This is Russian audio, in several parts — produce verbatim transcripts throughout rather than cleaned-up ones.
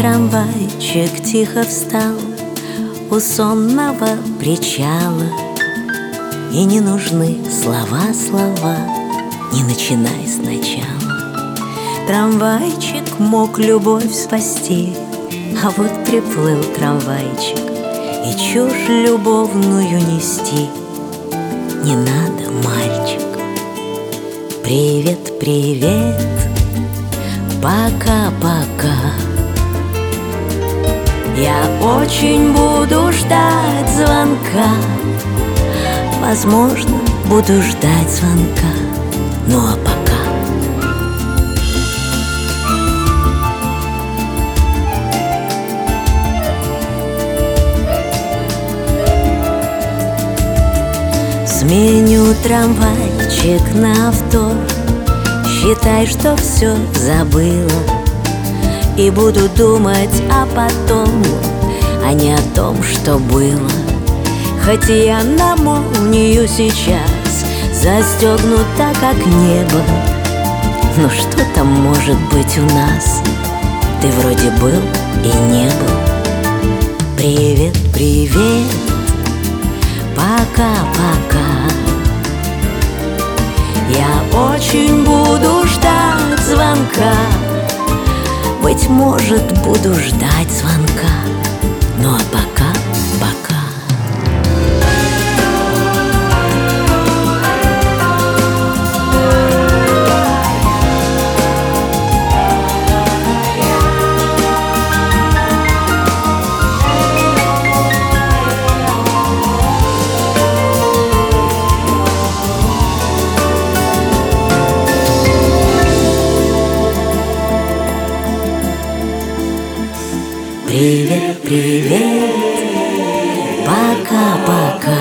трамвайчик тихо встал у сонного причала, и не нужны слова, слова, не начинай сначала. Трамвайчик мог любовь спасти, а вот приплыл трамвайчик, и чушь любовную нести не надо, мальчик. Привет, привет, пока-пока. Я очень буду ждать звонка. Возможно, буду ждать звонка. Ну а пока сменю трамвайчик на авто. Считай, что все забыла, и буду думать о потом, а не о том, что было. Хоть я на молнию сейчас застегнута, как небо, но что там может быть у нас? Ты вроде был и не был. Привет, привет, пока-пока. Я очень буду ждать звонка. Быть может, буду ждать звонка. Ну а пока, пока. Привет, привет, пока-пока.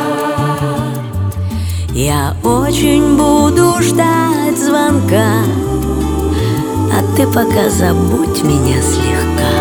Я очень буду ждать звонка, а ты пока забудь меня слегка.